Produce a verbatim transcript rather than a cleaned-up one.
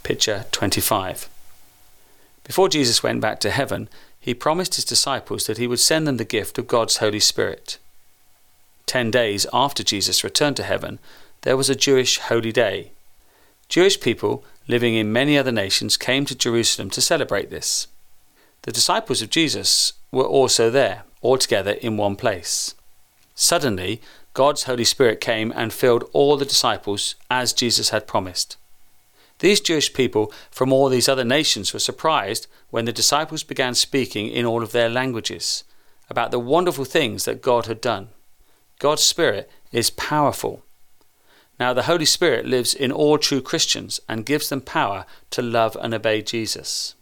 Picture twenty-five. Before Jesus went back to heaven, he promised his disciples that he would send them the gift of God's Holy Spirit. Ten days after Jesus returned to heaven, there was a Jewish holy day. Jewish people living in many other nations came to Jerusalem to celebrate this. The disciples of Jesus were also there, all together in one place. Suddenly, God's Holy Spirit came and filled all the disciples as Jesus had promised. These Jewish people from all these other nations were surprised when the disciples began speaking in all of their languages about the wonderful things that God had done. God's Spirit is powerful. Now the Holy Spirit lives in all true Christians and gives them power to love and obey Jesus.